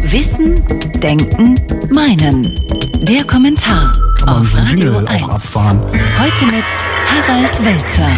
Wissen, Denken, Meinen. Der Kommentar auf Radio 1. Abfahren. Heute mit Harald Welzer.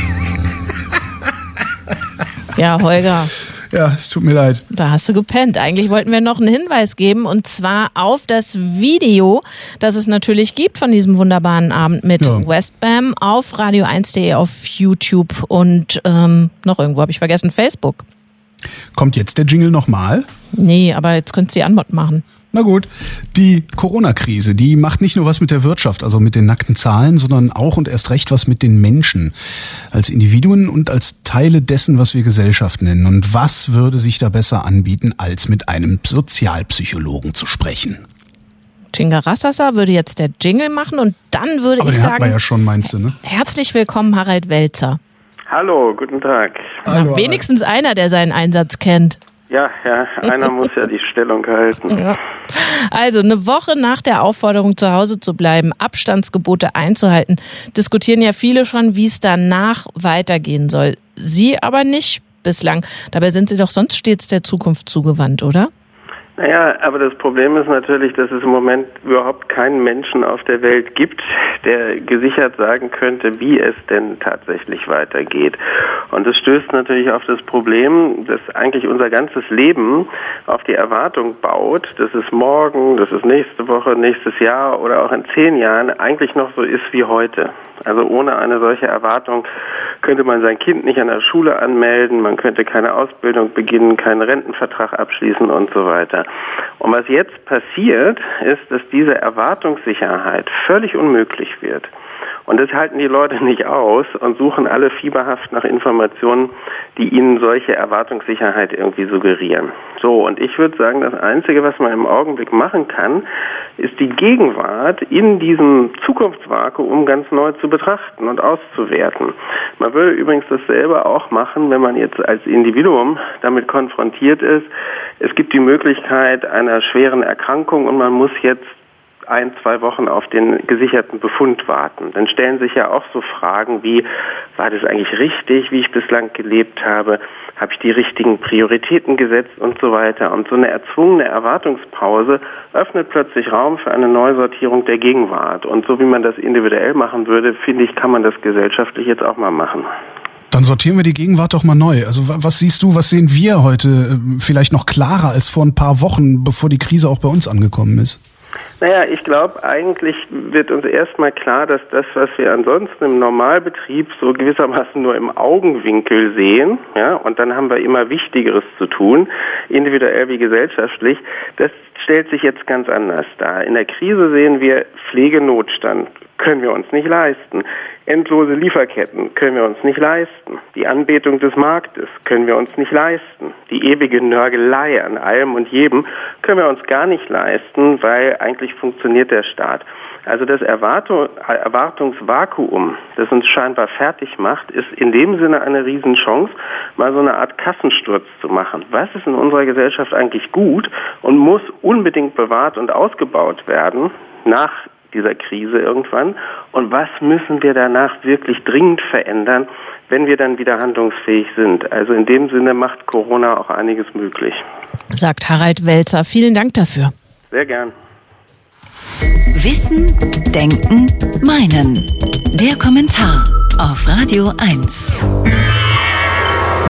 Ja, Holger. Ja, es tut mir leid. Da hast du gepennt. Eigentlich wollten wir noch einen Hinweis geben, und zwar auf das Video, das es natürlich gibt von diesem wunderbaren Abend mit Westbam auf radio1.de, auf YouTube und noch irgendwo, habe ich vergessen, Facebook. Kommt jetzt der Jingle nochmal? Nee, aber jetzt könntest du die Antwort machen. Na gut, die Corona-Krise, die macht nicht nur was mit der Wirtschaft, also mit den nackten Zahlen, sondern auch und erst recht was mit den Menschen. Als Individuen und als Teile dessen, was wir Gesellschaft nennen. Und was würde sich da besser anbieten, als mit einem Sozialpsychologen zu sprechen? Chinga-Rassasa würde jetzt der Jingle machen und dann würde ich sagen... Aber den hat man ja schon, meinst du, ne? Herzlich willkommen, Harald Welzer. Hallo, guten Tag. Hallo, wenigstens einer, der seinen Einsatz kennt. Ja, einer muss ja die Stellung halten. Ja. Also eine Woche nach der Aufforderung, zu Hause zu bleiben, Abstandsgebote einzuhalten, diskutieren ja viele schon, wie es danach weitergehen soll. Sie aber nicht bislang. Dabei sind Sie doch sonst stets der Zukunft zugewandt, oder? Naja, aber das Problem ist natürlich, dass es im Moment überhaupt keinen Menschen auf der Welt gibt, der gesichert sagen könnte, wie es denn tatsächlich weitergeht. Und es stößt natürlich auf das Problem, dass eigentlich unser ganzes Leben auf die Erwartung baut, dass es morgen, dass es nächste Woche, nächstes Jahr oder auch in 10 Jahren eigentlich noch so ist wie heute. Also ohne eine solche Erwartung könnte man sein Kind nicht an der Schule anmelden, man könnte keine Ausbildung beginnen, keinen Rentenvertrag abschließen und so weiter. Und was jetzt passiert, ist, dass diese Erwartungssicherheit völlig unmöglich wird. Und das halten die Leute nicht aus und suchen alle fieberhaft nach Informationen, die ihnen solche Erwartungssicherheit irgendwie suggerieren. So, und ich würde sagen, das Einzige, was man im Augenblick machen kann, ist die Gegenwart in diesem Zukunftsvakuum ganz neu zu betrachten und auszuwerten. Man würde übrigens dasselbe auch machen, wenn man jetzt als Individuum damit konfrontiert ist. Es gibt die Möglichkeit einer schweren Erkrankung und man muss jetzt 1-2 Wochen auf den gesicherten Befund warten. Dann stellen sich ja auch so Fragen wie, war das eigentlich richtig, wie ich bislang gelebt habe? Habe ich die richtigen Prioritäten gesetzt und so weiter? Und so eine erzwungene Erwartungspause öffnet plötzlich Raum für eine Neusortierung der Gegenwart. Und so wie man das individuell machen würde, finde ich, kann man das gesellschaftlich jetzt auch mal machen. Dann sortieren wir die Gegenwart doch mal neu. Also was siehst du, was sehen wir heute vielleicht noch klarer als vor ein paar Wochen, bevor die Krise auch bei uns angekommen ist? Naja, ich glaube, eigentlich wird uns erstmal klar, dass das, was wir ansonsten im Normalbetrieb so gewissermaßen nur im Augenwinkel sehen, ja, und dann haben wir immer Wichtigeres zu tun, individuell wie gesellschaftlich, das stellt sich jetzt ganz anders dar. In der Krise sehen wir Pflegenotstand, können wir uns nicht leisten. Endlose Lieferketten können wir uns nicht leisten. Die Anbetung des Marktes können wir uns nicht leisten. Die ewige Nörgelei an allem und jedem können wir uns gar nicht leisten, weil eigentlich funktioniert der Staat. Also das Erwartungsvakuum, das uns scheinbar fertig macht, ist in dem Sinne eine Riesenchance, mal so eine Art Kassensturz zu machen. Was ist in unserer Gesellschaft eigentlich gut und muss unbedingt bewahrt und ausgebaut werden nach dieser Krise irgendwann, und was müssen wir danach wirklich dringend verändern, wenn wir dann wieder handlungsfähig sind. Also in dem Sinne macht Corona auch einiges möglich. Sagt Harald Welzer. Vielen Dank dafür. Sehr gern. Wissen, Denken, Meinen. Der Kommentar auf Radio 1.